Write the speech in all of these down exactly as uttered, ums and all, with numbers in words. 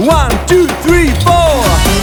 One, two, three, four.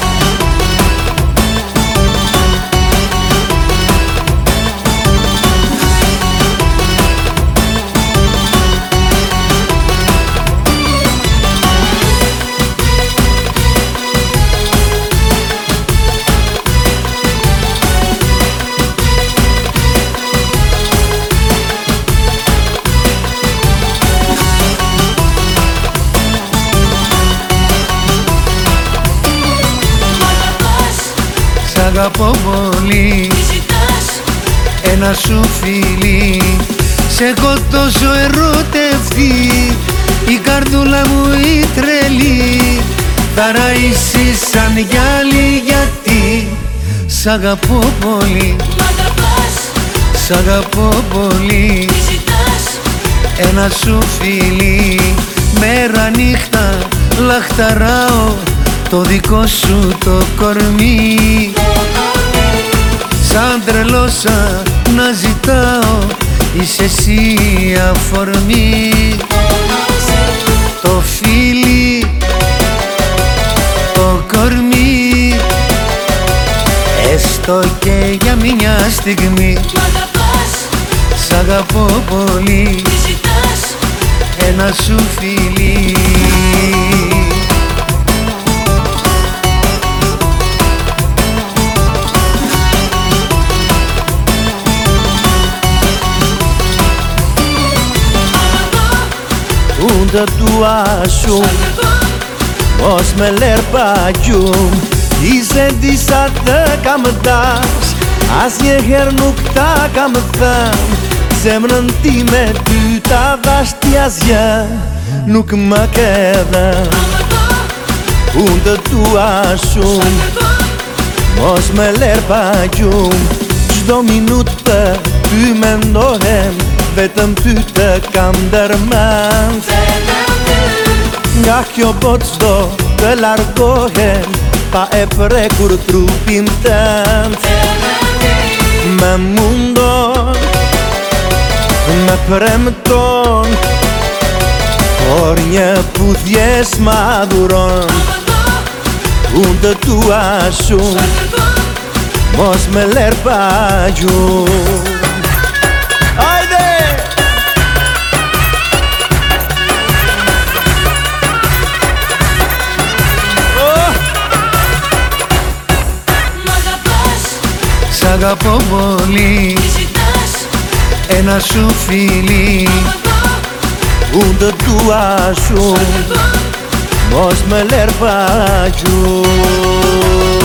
Σ' αγαπώ πολύ, ένα σου φίλι. Σ' έχω τόσο ερωτευτεί, η καρδούλα μου η τρελή. Θα ραΐσεις σαν γυάλι γιατί σ' αγαπώ πολύ. Σ' αγαπώ πολύ, ένα σου φίλι. Μέρα νύχτα λαχταράω το δικό σου το κορμί. Σαν τρελός να ζητάω, είσαι εσύ αφορμή. Το φίλι, το κορμί, έστω και για μια στιγμή. Σ' αγαπώ πολύ, ένα σου φίλι. Unde tu ashum mos me ler pa gjum, i se disa të kam dash, asnjëher nuk ta kam thën. Zemrën time ty ta dhash, ti asgjë nuk më ke dhën. Unde tu ashum mos me ler pa gjum, çdo minutë ty mendohem, vetëm ty të kam ndërmend. Nga kjo botë s'do të largohem, pa e prekur trupin tënd. Me mundon, me premton, por një puthje s'madhuron. Unë të tua shumë, mos me ler pa gjumë. Σ' αγαπώ πολύ, ένα σου φίλι. Unde tu ashum mos me ler pa gjumë.